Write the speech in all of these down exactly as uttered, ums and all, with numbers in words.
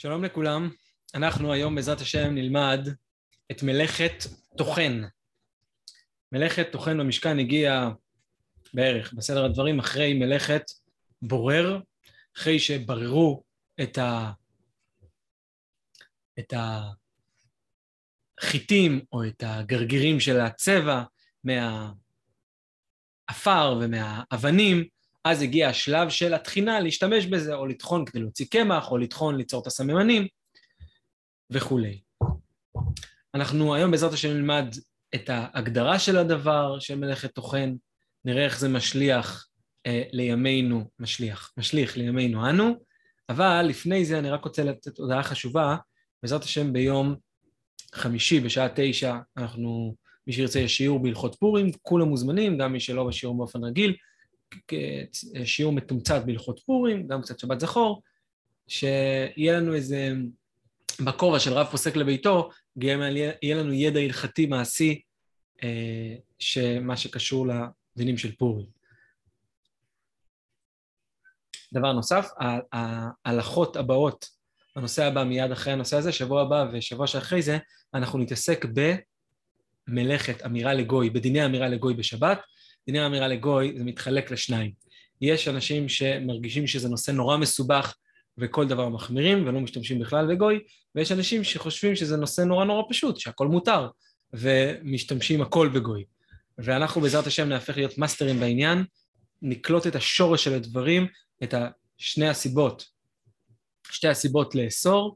שלום לכולם, אנחנו היום בעזרת השם נלמד את מלאכת טוחן. מלאכת טוחן במשכן הגיע בערך בסדר הדברים אחרי מלאכת בורר, אחרי שבררו את ה... את החיטים או את הגרגירים של הצבע מהאפר ומהאבנים, אז הגיע השלב של התחינה להשתמש בזה, או לטחון כדי להוציא קמח, או לטחון ליצור את הסממנים, וכו'. אנחנו היום בעזרת השם נלמד את ההגדרה של הדבר, של מלאכת טוחן, נראה איך זה משליח אה, לימינו, משליח, משליך לימינו אנו, אבל לפני זה אני רק רוצה לתת הודעה חשובה, בעזרת השם ביום חמישי בשעה תשע, אנחנו, מי שירצה יש שיעור בהלכות פורים, כולם מוזמנים, גם מי שלא בשיעור באופן רגיל, שיעור מתומצת בהלכות פורים, גם קצת שבת זכור, שיהיה לנו איזה בכובע של רב פוסק לביתו, יהיה לנו ידע הלכתי מעשי, שמה שקשור לדינים של פורים. דבר נוסף, ההלכות הבאות, הנושא הבא מיד אחרי הנושא הזה, שבוע הבא ושבוע שאחרי זה, אנחנו נתעסק במלאכת אמירה לגוי, בדיני אמירה לגוי בשבת. דיני האמירה לגוי זה מתחלק לשניים. יש אנשים שמרגישים שזה נושא נורא מסובך וכל דבר מחמירים ולא משתמשים בכלל בגוי, ויש אנשים שחושבים שזה נושא נורא נורא פשוט, שהכל מותר, ומשתמשים הכל בגוי. ואנחנו בעזרת השם נהפך להיות מאסטרים בעניין, נקלוט את השורש של הדברים, את שני הסיבות, שתי הסיבות לאסור,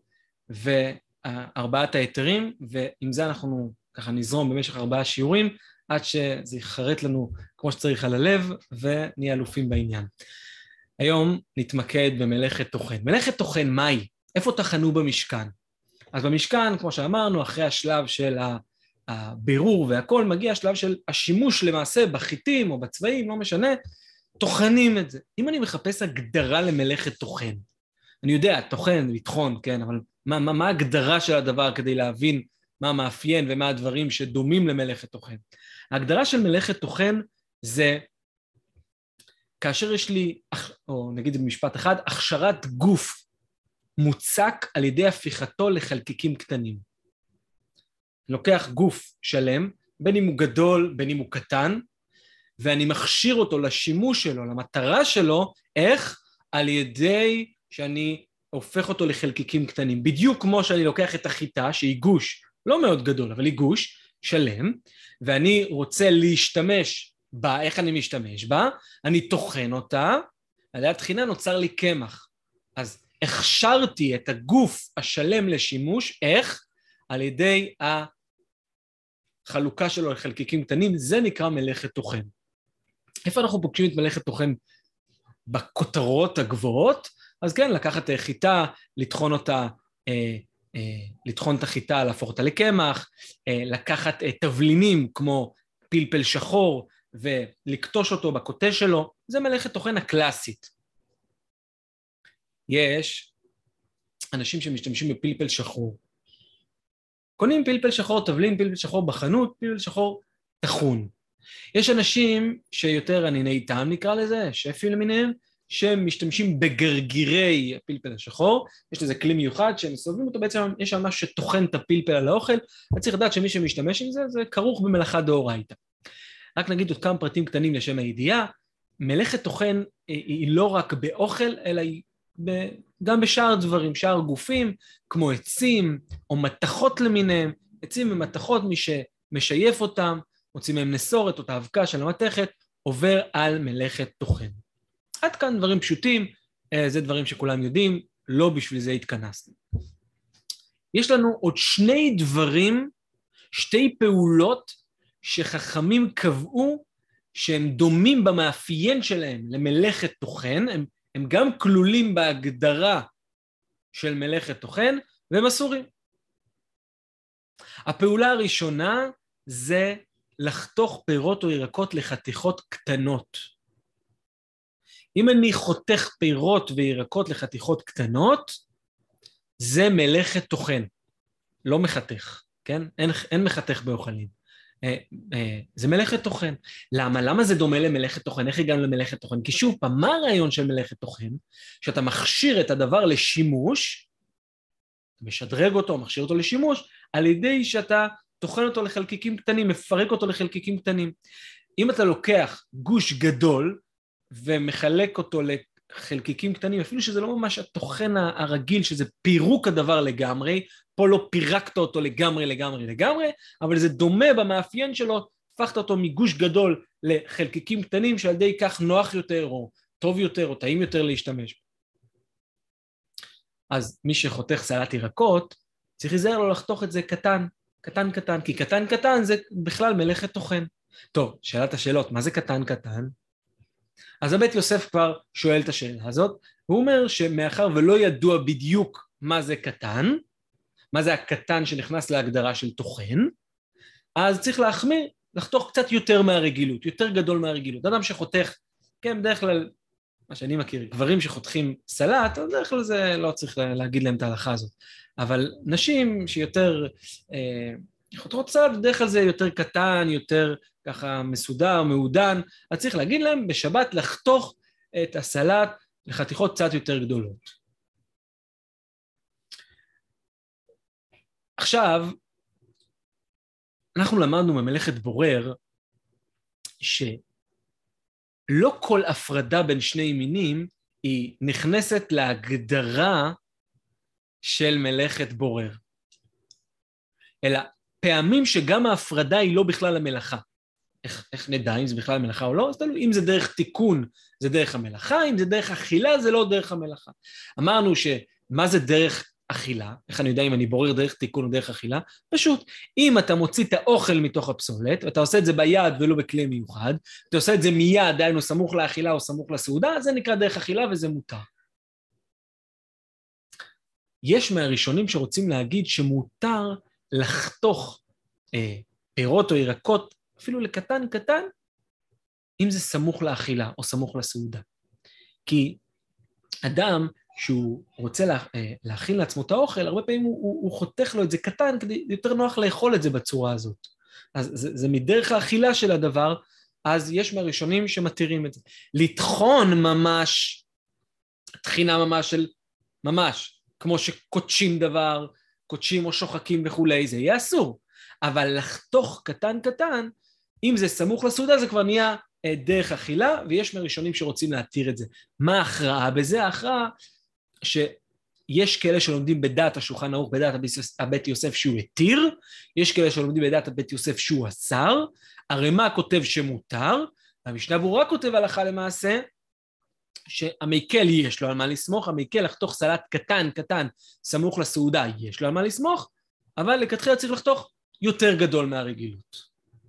וארבעת היתרים, ועם זה אנחנו ככה נזרום במשך ארבעה שיעורים, עד שזה יחרט לנו כמו שצריך על הלב, ונהיה אלופים בעניין. היום נתמקד במלאכת טוחן. מלאכת טוחן, מהי? איפה טחנו במשכן? אז במשכן, כמו שאמרנו, אחרי השלב של הבירור והכל, מגיע השלב של השימוש למעשה בחיטים או בצבעים, לא משנה, טוחנים את זה. אם אני מחפש הגדרה למלאכת טוחן, אני יודע, טוחן, לטחון, כן, אבל מה, מה, מה ההגדרה של הדבר כדי להבין מה המאפיין ומה הדברים שדומים למלאכת טוחן? ההגדרה של מלאכת טוחן זה כאשר יש לי, או נגיד במשפט אחד, הכשרת גוף מוצק על ידי הפיכתו לחלקיקים קטנים. לוקח גוף שלם, בין אם הוא גדול, בין אם הוא קטן, ואני מכשיר אותו לשימוש שלו, למטרה שלו, איך? על ידי שאני הופך אותו לחלקיקים קטנים. בדיוק כמו שאני לוקח את החיטה, שהיא גוש, לא מאוד גדול, אבל היא גוש שלם, ואני רוצה להשתמש בה, איך אני משתמש בה? אני טוחן אותה, על ידי התחינה נוצר לי קמח. אז הכשרתי את הגוף השלם לשימוש, איך? על ידי החלוקה שלו לחלקיקים קטנים, זה נקרא מלאכת טוחן. איפה אנחנו פוגשים את מלאכת טוחן? בכותרות הגבוהות? אז כן, לקחת חיטה, לטחון אותה, אה, לטחון את החיטה, להפוך אותה לקמח, לקחת תבלינים כמו פלפל שחור ולקטוש אותו בקוטה שלו, זה מלאכת טוחן הקלאסית. יש אנשים שמשתמשים בפלפל שחור. קונים פלפל שחור, תבלין פלפל שחור בחנות, פלפל שחור טחון. יש אנשים שיותר ענייני טעם נקרא לזה, שפים למיניהם, שמשתמשים בגרגירי הפלפל השחור, יש לזה כלי מיוחד שהם מסובבים אותו, בעצם יש שם משהו שטוחן את הפלפל על האוכל, וצריך לדעת שמי שמשתמש עם זה, זה כרוך במלאכה דאורייתא. רק נגיד עוד כמה פרטים קטנים לשם הידיעה, מלאכת טוחן היא לא רק באוכל, אלא היא גם בשאר דברים, שאר גופים, כמו עצים או מתכות למיניהם, עצים ומתכות, מי שמשייף אותם, מוציא מהם נסורת או את האבקה של המתכת, עובר על מלאכת טוחן. עד כאן דברים פשוטים, זה דברים שכולם יודעים, לא בשביל זה התכנסנו. יש לנו עוד שני דברים, שתי פעולות שחכמים קבעו שהם דומים במאפיין שלהם למלאכת טוחן, הם, הם גם כלולים בהגדרה של מלאכת טוחן והם אסורים. הפעולה הראשונה זה לחתוך פירות או ירקות לחתיכות קטנות. אם אני חותך פירות וירקות לחתיכות קטנות, זה מלאכת טוחן, לא מחתך, כן? אין, אין מחתך באוכלים. אה, אה, זה מלאכת טוחן. למה? למה זה דומה למלאכת טוחן? איך הגענו למלאכת טוחן? כי שוב פעם, מה הרעיון של מלאכת טוחן? שאתה מכשיר את הדבר לשימוש, אתה משדרג אותו, מכשיר אותו לשימוש, על ידי שאתה טוחן אותו לחלקיקים קטנים, מפרק אותו לחלקיקים קטנים. אם אתה לוקח גוש גדול ומחלק אותו לחלקיקים קטנים, אפילו שזה לא ממש הטוחן הרגיל, שזה פירוק הדבר לגמרי, פה לא פירקת אותו לגמרי לגמרי לגמרי, אבל זה דומה במאפיין שלו, הפכת אותו מגוש גדול לחלקיקים קטנים, שעל ידי כך נוח יותר או טוב יותר או טעים יותר להשתמש. אז מי שחותך סלט ירקות, צריך להיזהר לו לחתוך את זה קטן, קטן קטן, כי קטן קטן זה בכלל מלאכת טוחן. טוב, שאלת השאלות, מה זה קטן קטן? אז הבית יוסף כבר שואל את השאלה הזאת, הוא אומר שמאחר ולא ידוע בדיוק מה זה קטן, מה זה הקטן שנכנס להגדרה של טוחן, אז צריך להחמיר, לחתוך קצת יותר מהרגילות, יותר גדול מהרגילות. אדם שחותך, כן, בדרך כלל, מה שאני מכיר, גברים שחותכים סלט, בדרך כלל זה לא צריך להגיד להם את ההלכה הזאת. אבל נשים שיותר אה, חותכות סלט, בדרך כלל זה יותר קטן, יותר ככה מסודר, מעודן, אז צריך להגיד להם בשבת לחתוך את הסלט לחתיכות קצת יותר גדולות. עכשיו, אנחנו למדנו ממלאכת בורר, שלא כל הפרדה בין שני מינים היא נכנסת להגדרה של מלאכת בורר. אלא פעמים שגם ההפרדה היא לא בכלל המלאכה. איך, איך נדע אם זה בכלל המלאכה או לא? אז תלוי, אם זה דרך תיקון זה דרך המלאכה, אם זה דרך אכילה זה לא דרך המלאכה. אמרנו שמה זה דרך אכילה? איך אני יודע אם אני בורר דרך תיקון או דרך אכילה? פשוט, אם אתה מוציא את האוכל מתוך הפסולת, ואתה עושה את זה ביד ולא בכלי מיוחד, אתה עושה את זה מיד, דיינו סמוך לאכילה או סמוך לסעודה, זה נקרא דרך אכילה וזה מותר. יש מהראשונים שרוצים להגיד שמותר לחתוך אה, פירות או ירקות, אפילו לקטן קטן, אם זה סמוך לאכילה או סמוך לסעודה. כי אדם שהוא רוצה לה, להכין לעצמו את האוכל, הרבה פעמים הוא, הוא, הוא חותך לו את זה קטן, כדי יותר נוח לאכול את זה בצורה הזאת. אז זה, זה מדרך האכילה של הדבר, אז יש מהראשונים שמתירים את זה. לטחון ממש, תחינה ממש של, ממש, כמו שקודשים דבר, קודשים או שוחקים וכולי, זה יהיה אסור. אבל לחתוך קטן קטן, אם זה סמוך לסעודה, זה כבר נהיה דרך אכילה, ויש מהראשונים שרוצים להתיר את זה. מה ההכרעה בזה? ההכרעה שיש כאלה שלומדים בדעת השולחן ערוך, בדעת הבית יוסף שהוא התיר, יש כאלה שלומדים בדעת הבית יוסף שהוא אסר, הרמ"א כותב שמותר, והמשנה ברורה כותב הלכה למעשה, שהמקל יש לו על מה לסמוך, המקל לחתוך סלט קטן קטן סמוך לסעודה יש לו על מה לסמוך, אבל לכתחילה צריך לחתוך יותר גדול מהרגילות.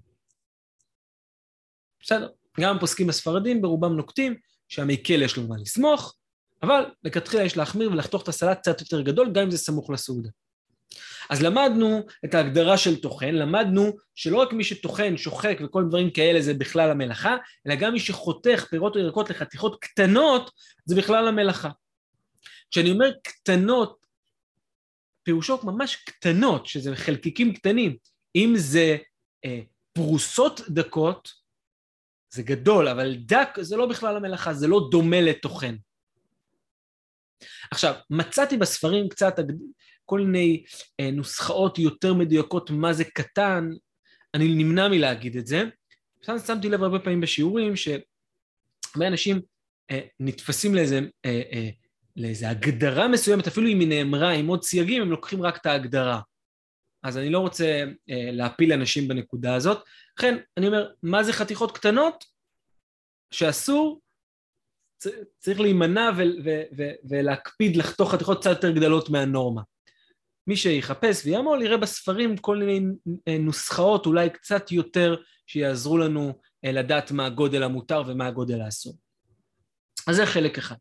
בסדר, גם הפוסקים הספרדים ברובם נוקטים שהמקל יש לו מה לסמוך, אבל לכתחילה יש להחמיר ולחתוך את הסלט קצת יותר גדול, גם אם זה סמוך לסעודה. אז למדנו את ההגדרה של טוחן, למדנו שלא רק מי שטוחן, שוחק וכל דברים כאלה זה בכלל המלאכה, אלא גם מי שחותך פירות או ירקות לחתיכות קטנות, זה בכלל המלאכה. כשאני אומר קטנות, פירושו ממש קטנות, שזה חלקיקים קטנים, אם זה אה, פרוסות דקות, זה גדול, אבל דק זה לא בכלל המלאכה, זה לא דומה לטוחן. עכשיו, מצאתי בספרים קצת כל מיני אה, נוסחאות יותר מדויקות מה זה קטן, אני נמנע מלהגיד את זה. שמתי לב הרבה פעמים בשיעורים שהרבה אנשים אה, נתפסים לאיזה, אה, אה, לאיזה הגדרה מסוימת, אפילו אם היא נאמרה עם עוד סייגים, הם לוקחים רק את ההגדרה. אז אני לא רוצה אה, להפיל אנשים בנקודה הזאת. לכן, אני אומר, מה זה חתיכות קטנות? שאסור, צריך להימנע ו- ו- ו- ולהקפיד לחתוך חתיכות קצת יותר גדלות מהנורמה. מי שיחפש ויעמול יראה בספרים כל מיני נוסחאות, אולי קצת יותר שיעזרו לנו לדעת מה הגודל המותר ומה הגודל האסור. אז זה חלק אחד.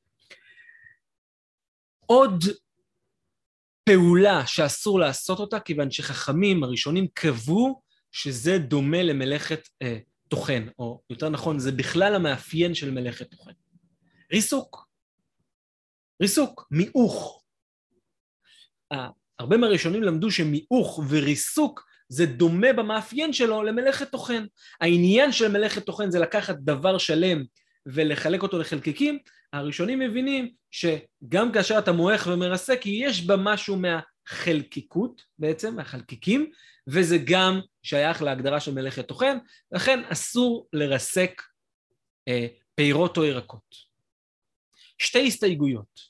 עוד פעולה שאסור לעשות אותה, כיוון שחכמים הראשונים קבעו שזה דומה למלאכת אה, טוחן, או יותר נכון, זה בכלל המאפיין של מלאכת טוחן. ריסוק. ריסוק, מיעוך. הרבה מהראשונים למדו שמיעוך וריסוק זה דומה במאפיין שלו למלאכת טוחן. העניין של מלאכת טוחן זה לקחת דבר שלם ולחלק אותו לחלקיקים, הראשונים מבינים שגם כאשר אתה מועך ומרסק, יש בה משהו מהחלקיקות בעצם, מהחלקיקים, וזה גם שייך להגדרה של מלאכת טוחן, לכן אסור לרסק אה, פירות או ירקות. שתי הסתייגויות.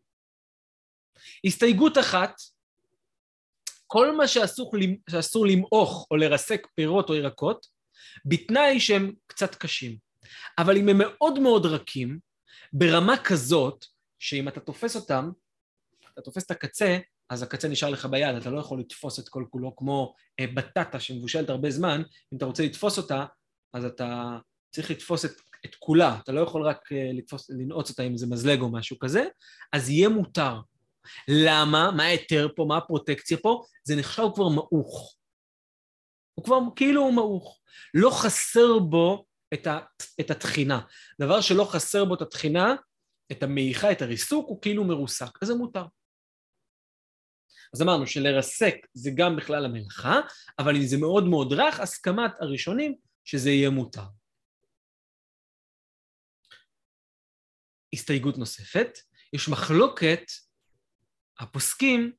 הסתייגות אחת, כל מה שאסור, שאסור למעוך או לרסק פירות או ירקות, בתנאי שהם קצת קשים. אבל אם הם מאוד מאוד רכים, ברמה כזאת, שאם אתה תופס אותם, אתה תופס את הקצה, אז הקצה נשאר לך ביד, אתה לא יכול לתפוס את כל כולו, כמו בטטה שמבושלת הרבה זמן, אם אתה רוצה לתפוס אותה, אז אתה צריך לתפוס את, את כולה, אתה לא יכול רק לתפוס, לנעוץ אותה אם זה מזלג או משהו כזה, אז יהיה מותר. למה? מה היתר פה? מה הפרוטקציה פה? זה נחשב כבר מעוך. הוא כבר כאילו הוא מעוך. לא חסר בו את, ה, את התחינה. דבר שלא חסר בו את התחינה, את המעיכה, את הריסוק, הוא כאילו מרוסק. אז זה מותר. אז אמרנו שלרסק זה גם בכלל המלאכה, אבל אם זה מאוד מאוד רך, הסכמת הראשונים שזה יהיה מותר. הסתייגות נוספת, יש מחלוקת, הפוסקים,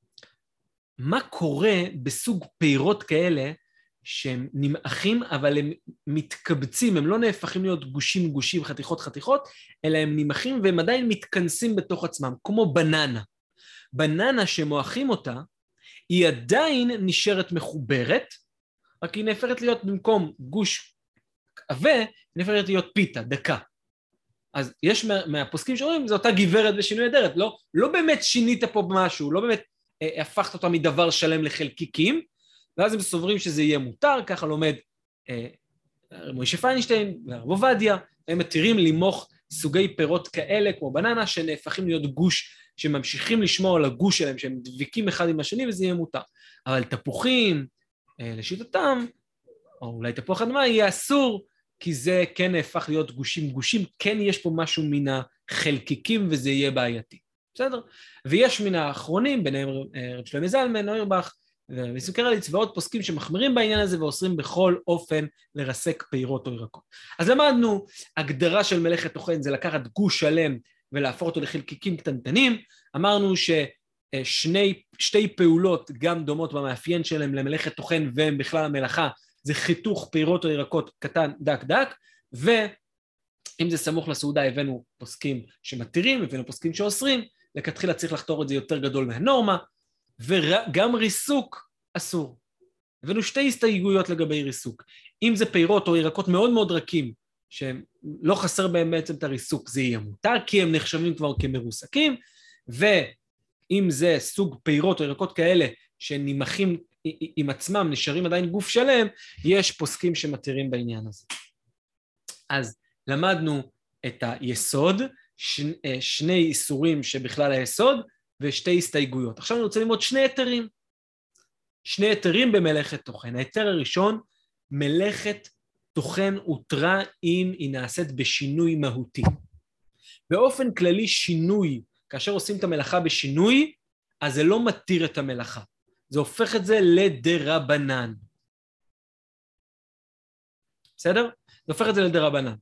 מה קורה בסוג פירות כאלה שהם נמעכים, אבל הם מתקבצים, הם לא נהפכים להיות גושים גושים, חתיכות חתיכות, אלא הם נמעכים והם עדיין מתכנסים בתוך עצמם, כמו בננה. בננה שמועכים אותה, היא עדיין נשארת מחוברת, רק היא נהפכת להיות במקום גוש עבה, היא נהפכת להיות פיתה, דקה. אז יש מה, מהפוסקים שאומרים, זו אותה גברת בשינוי אדרת, לא, לא באמת שינית פה משהו, לא באמת אה, הפכת אותה מדבר שלם לחלקיקים, ואז הם סוברים שזה יהיה מותר, ככה לומד אה, מוישה פיינשטיין והרב עובדיה, הם מתירים למוך סוגי פירות כאלה, כמו בננה, שנהפכים להיות גוש, שממשיכים לשמור על הגוש שלהם, שהם דביקים אחד עם השני, וזה יהיה מותר. אבל תפוחים, אה, לשיטתם, או אולי תפוח אדמה, יהיה אסור, כי זה כן נהפך להיות גושים גושים, כן יש פה משהו מן החלקיקים, וזה יהיה בעייתי. בסדר? ויש מן האחרונים, ביניהם רב שלמה זלמן, נוירבך, ורבי קרליץ, ועוד פוסקים שמחמירים בעניין הזה, ואוסרים בכל אופן לרסק פירות או ירקות. אז למדנו, הגדרה של מלאכת טוחן זה לקחת גוש שלם, ולהפוך אותו לחלקיקים קטנטנים. אמרנו ששני, שתי פעולות גם דומות במאפיין שלהם למלאכת טוחן, והם בכלל המלאכה, זה חיתוך פירות או ירקות קטן דק דק, ואם זה סמוך לסעודה הבאנו פוסקים שמתירים, הבאנו פוסקים שאוסרים, לכתחילה צריך לחתור את זה יותר גדול מהנורמה, וגם ריסוק אסור. הבאנו שתי הסתייגויות לגבי ריסוק. אם זה פירות או ירקות מאוד מאוד רכים, שלא חסר בהם בעצם את הריסוק, זה יהיה מותר, כי הם נחשבים כבר כמרוסקים, ואם זה סוג פירות או ירקות כאלה, שנמחים עם עצמם, נשארים עדיין גוף שלם, יש פוסקים שמתירים בעניין הזה. אז למדנו את היסוד, שני, שני איסורים שבכלל היסוד, ושתי הסתייגויות. עכשיו אני רוצה ללמוד שני היתרים. שני היתרים במלאכת טוחן. ההיתר הראשון, מלאכת טוחן הותרה אם היא נעשית בשינוי מהותי. באופן כללי שינוי, כאשר עושים את המלאכה בשינוי, אז זה לא מתיר את המלאכה. זה הופך את זה לדרבנן. בסדר? זה הופך את זה לדרבנן.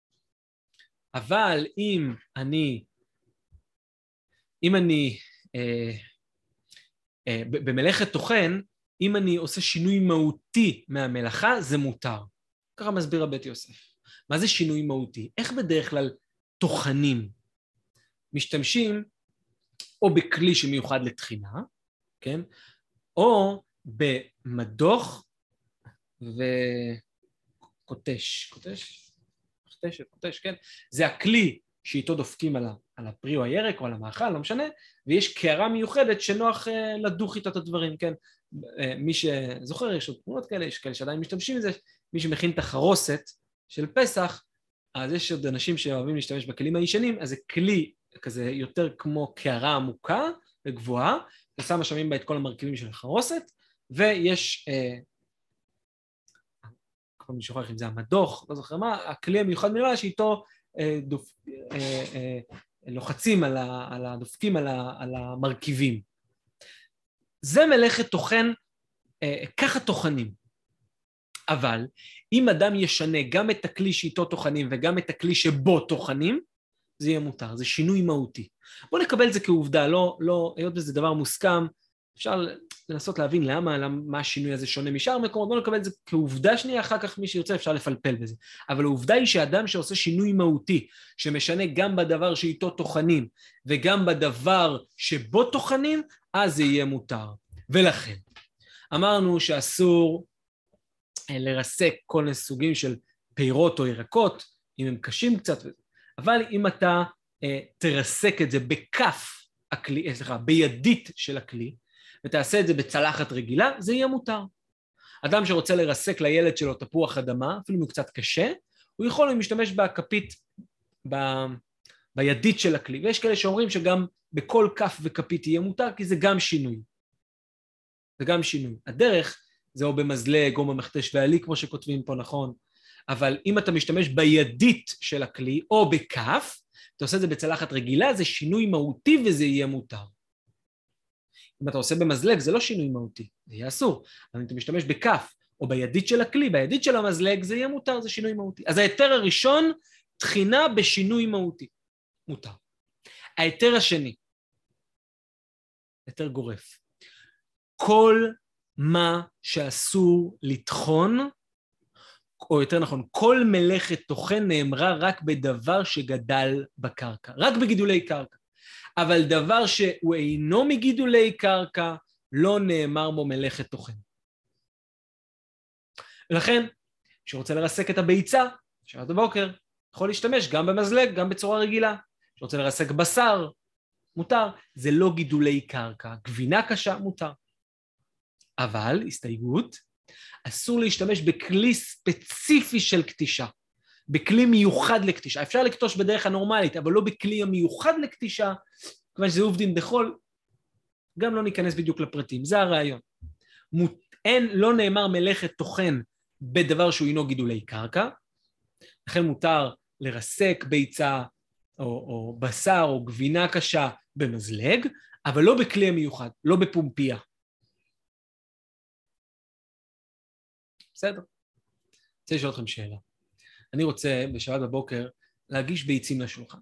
אבל אם אני, אם אני, אה, אה, במלאכת טוחן, אם אני עושה שינוי מהותי מהמלאכה, זה מותר. ככה מסביר הבית יוסף. מה זה שינוי מהותי? איך בדרך כלל טוחנים משתמשים או בכלי שמיוחד לתחינה, כן? או במדוך וקוטש, קוטש? קוטש, קוטש, כן? זה הכלי שאיתו דופקים על, על הפרי או הירק או על המאכל, לא משנה, ויש קערה מיוחדת שנוח לדוך איתה את הדברים, כן? מי שזוכר, יש עוד תמונות כאלה, יש כאלה שעדיין משתמשים בזה, מי שמכין את החרוסת של פסח, אז יש עוד אנשים שאוהבים להשתמש בכלים הישנים, אז זה כלי כזה יותר כמו קערה עמוקה וגבוהה, ושם משמים בה את כל המרכיבים של החרוסת, ויש, אה, כל מי שוכח אם זה המדוך, לא זוכר מה, הכלי המיוחד מלמעלה שאיתו אה, דופ, אה, אה, לוחצים על, ה, על הדופקים על, ה, על המרכיבים. זה מלאכת טוחן, אה, ככה טוחנים. אבל אם אדם ישנה גם את הכלי שאיתו טוחנים וגם את הכלי שבו טוחנים, זה יהיה מותר, זה שינוי מהותי. בואו נקבל את זה כעובדה, לא, לא, היות וזה דבר מוסכם, אפשר לנסות להבין למה, למה, מה השינוי הזה שונה משאר מקומות, בואו נקבל את זה כעובדה שנייה, אחר כך מי שירצה אפשר לפלפל בזה. אבל העובדה היא שאדם שעושה שינוי מהותי, שמשנה גם בדבר שאיתו טוחנים, וגם בדבר שבו טוחנים, אז זה יהיה מותר. ולכן, אמרנו שאסור לרסק כל מיני סוגים של פירות או ירקות, אם הם קשים קצת, אבל אם אתה אה, תרסק את זה בכף הכלי, סליחה, בידית של הכלי, ותעשה את זה בצלחת רגילה, זה יהיה מותר. אדם שרוצה לרסק לילד שלו תפוח אדמה, אפילו אם הוא קצת קשה, הוא יכול להשתמש בכפית, ב... בידית של הכלי, ויש כאלה שאומרים שגם בכל כף וכפית יהיה מותר, כי זה גם שינוי. זה גם שינוי. הדרך זה או במזלג או במכתש ועלי, כמו שכותבים פה, נכון? אבל אם אתה משתמש בידית של הכלי, או בכף, אתה עושה את זה בצלחת רגילה, זה שינוי מהותי וזה יהיה מותר. אם אתה עושה במזלג, זה לא שינוי מהותי, זה יהיה אסור. אבל אם אתה משתמש בכף, או בידית של הכלי, בידית של המזלג, זה יהיה מותר, זה שינוי מהותי. אז ההיתר הראשון, תחינה בשינוי מהותי. מותר. ההיתר השני, היתר גורף. כל מה שאסור לטחון, או יותר נכון, כל מלאכת טוחן נאמרה רק בדבר שגדל בקרקע, רק בגידולי קרקע. אבל דבר שהוא אינו מגידולי קרקע, לא נאמר בו מלאכת טוחן. ולכן, כשרוצה לרסק את הביצה, שעת בבוקר, יכול להשתמש גם במזלג, גם בצורה רגילה. כשרוצה לרסק בשר, מותר. זה לא גידולי קרקע. גבינה קשה, מותר. אבל, הסתייגות, אסור להשתמש בכלי ספציפי של קטישה. בכלי מיוחד לקטישה. אפשר לקטוש בדרך הנורמלית, אבל לא בכלי המיוחד לקטישה, כיוון שזה עובדין דחול, גם לא ניכנס בדיוק לפרטים. זה הרעיון. אין, לא נאמר מלאכת טוחן בדבר שהוא אינו גידולי קרקע, לכן מותר לרסק ביצה או, או בשר או גבינה קשה במזלג, אבל לא בכלי המיוחד, לא בפומפיה. בסדר? אני רוצה לשאול אתכם שאלה. אני רוצה בשבת בבוקר להגיש ביצים לשולחן.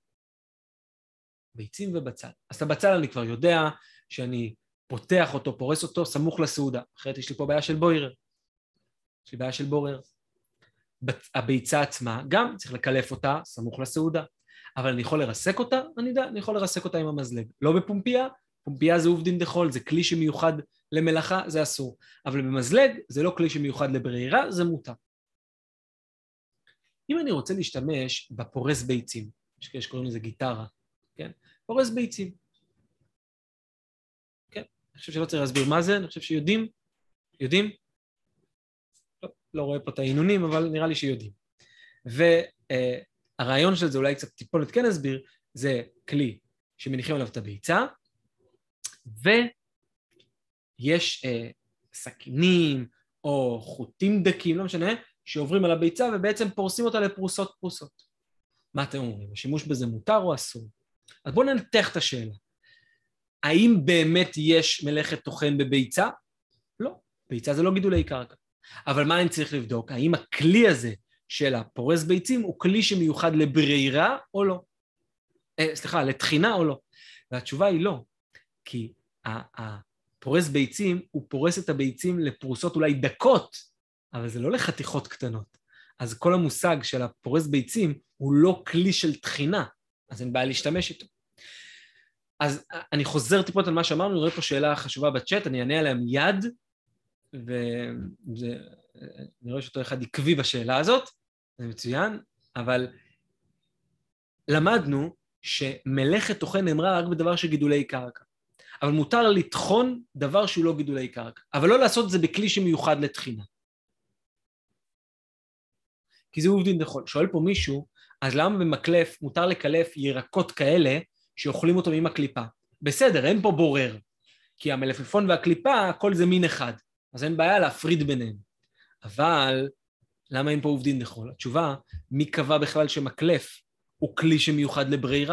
ביצים ובצל. אז את הבצל אני כבר יודע שאני פותח אותו, פורס אותו, סמוך לסעודה. אחרת יש לי פה בעיה של בוירר. יש לי בעיה של בורר. הביצה עצמה, גם צריך לקלף אותה, סמוך לסעודה. אבל אני יכול לרסק אותה? אני יודע, אני יכול לרסק אותה עם המזלג. לא בפומפיה, פומפיה זה עובדין דחול, זה כלי שמיוחד למלאכה, זה אסור. אבל במזלג זה לא כלי שמיוחד לברירה, זה מותר. אם אני רוצה להשתמש בפורס ביצים, יש קוראים לזה גיטרה, כן? פורס ביצים. כן? אני חושב שלא צריך להסביר מה זה, אני חושב שיודעים, יודעים? לא, לא רואה פה את העינונים, אבל נראה לי שיודעים. והרעיון של זה, אולי קצת טיפונת כן אסביר, זה כלי שמניחים עליו את הביצה, ויש אה, סכינים או חוטים דקים, לא משנה, שעוברים על הביצה ובעצם פורסים אותה לפרוסות פרוסות. מה אתם אומרים? השימוש בזה מותר או אסור? אז בואו ננתח את השאלה. האם באמת יש מלאכת טוחן בביצה? לא. ביצה זה לא גידולי קרקע. אבל מה אני צריך לבדוק? האם הכלי הזה של הפורס ביצים הוא כלי שמיוחד לברירה או לא? אה, סליחה, לתחינה או לא? והתשובה היא לא. כי הפורס ביצים הוא פורס את הביצים לפרוסות אולי דקות, אבל זה לא לחתיכות קטנות. אז כל המושג של הפורס ביצים הוא לא כלי של תחינה, אז אין בעיה להשתמש איתו. אז אני חוזר טיפות על מה שאמרנו, אני רואה פה שאלה חשובה בצ'אט, אני אענה עליה מיד, ואני רואה שאותו אחד עקבי בשאלה הזאת, זה מצוין, אבל למדנו שמלאכת טוחן נאמרה רק בדבר של גידולי קרקע. אבל מותר לטחון דבר שהוא לא גידולי קרקע, אבל לא לעשות את זה בכלי שמיוחד לתחינה. כי זה עובדין דחול. שואל פה מישהו, אז למה במקלף מותר לקלף ירקות כאלה שאוכלים אותם עם הקליפה? בסדר, אין פה בורר, כי המלפפון והקליפה, הכל זה מין אחד, אז אין בעיה להפריד ביניהם. אבל למה אין פה עובדין דחול? התשובה, מי קבע בכלל שמקלף הוא כלי שמיוחד לברירה?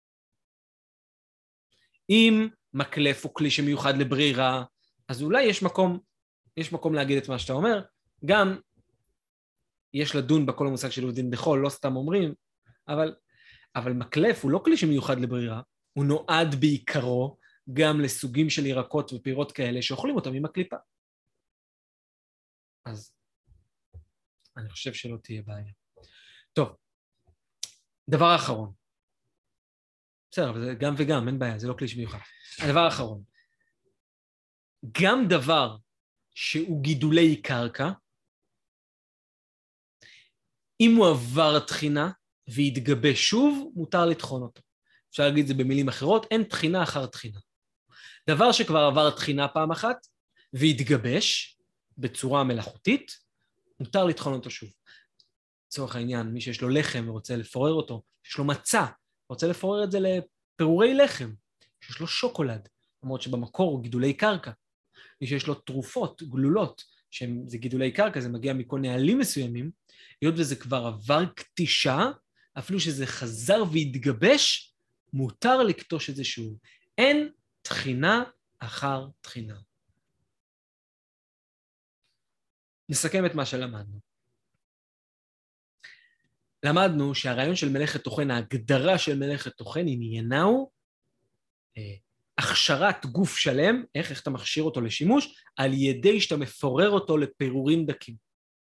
אם מקלף הוא כלי שמיוחד לברירה, אז אולי יש מקום, יש מקום להגיד את מה שאתה אומר, גם יש לדון בכל המושג של עובדין דחול, לא סתם אומרים, אבל אבל מקלף הוא לא כלי שמיוחד לברירה, הוא נועד בעיקרו גם לסוגים של ירקות ופירות כאלה שאוכלים אותם עם הקליפה. אז אני חושב שלא תהיה בעיה. טוב, דבר האחרון. בסדר, אבל זה גם וגם, אין בעיה, זה לא כלי שמיוחד. הדבר האחרון. גם דבר שהוא גידולי קרקע, אם הוא עבר תחינה והתגבש שוב, מותר לטחון אותו. אפשר להגיד את זה במילים אחרות, אין תחינה אחר תחינה. דבר שכבר עבר תחינה פעם אחת והתגבש בצורה מלאכותית, מותר לטחון אותו שוב. לצורך העניין, מי שיש לו לחם ורוצה לפורר אותו, יש לו מצה, רוצה לפורר את זה לפירורי לחם, שיש לו שוקולד, למרות שבמקור הוא גידולי קרקע. מי שיש לו תרופות, גלולות, שזה גידולי קרקע, זה מגיע מכל נהלים מסוימים, היות וזה כבר עבר קטישה, אפילו שזה חזר והתגבש, מותר לקטוש את זה שוב. אין תחינה אחר תחינה. נסכם את מה שלמדנו. למדנו שהרעיון של מלאכת טוחן, ההגדרה של מלאכת טוחן, עניינה הוא אה, הכשרת גוף שלם, איך, איך אתה מכשיר אותו לשימוש, על ידי שאתה מפורר אותו לפירורים דקים.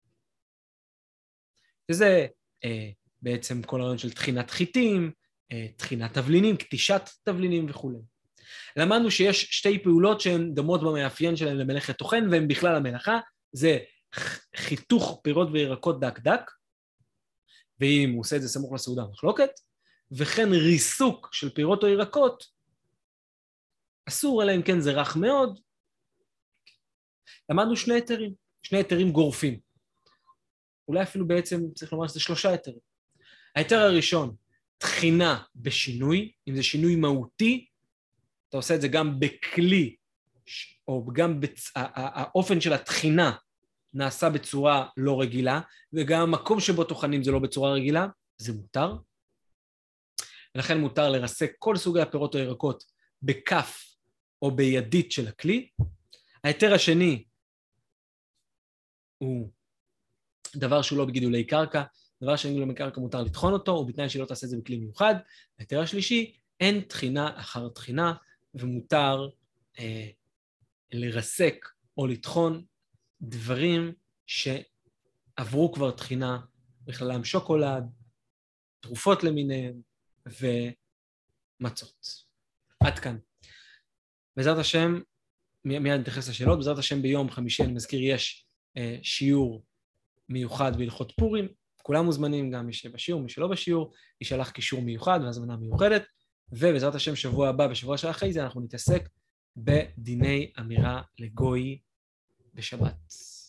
וזה אה, בעצם כל הרעיון של תחינת חיטים, אה, תחינת תבלינים, קטישת תבלינים וכו'. למדנו שיש שתי פעולות שהן דומות במאפיין שלהן למלאכת טוחן, והן בכלל המלאכה, זה חיתוך פירות וירקות דק דק, ואם הוא עושה את זה סמוך לסעודה מחלוקת, וכן ריסוק של פירות או ירקות, אסור, אלא אם כן זה רך מאוד. למדנו שני היתרים, שני היתרים גורפים. אולי אפילו בעצם צריך לומר שזה שלושה היתרים. ההיתר הראשון, תחינה בשינוי, אם זה שינוי מהותי, אתה עושה את זה גם בכלי, או גם בצ... האופן של התחינה נעשה בצורה לא רגילה, וגם המקום שבו טוחנים זה לא בצורה רגילה, זה מותר. ולכן מותר לרסק כל סוגי הפירות או ירקות בכף או בידית של הכלי. ההיתר השני הוא דבר שהוא לא בגידולי קרקע, דבר שאין גידולי קרקע מותר לטחון אותו, ובתנאי שלא תעשה את זה בכלי מיוחד. ההיתר השלישי, אין תחינה אחר תחינה, ומותר אה, לרסק או לטחון דברים שעברו כבר תחינה, בכללם שוקולד, תרופות למיניהם ומצות. עד כאן. בעזרת השם, מיד נתייחס לשאלות, בעזרת השם ביום חמישי, אני מזכיר, יש אה, שיעור מיוחד בהלכות פורים, כולם מוזמנים, גם מי שבשיעור, מי שלא בשיעור, ישלח קישור מיוחד והזמנה מיוחדת, ובעזרת השם שבוע הבא, בשבוע שאחרי זה, אנחנו נתעסק בדיני אמירה לגוי בשבת.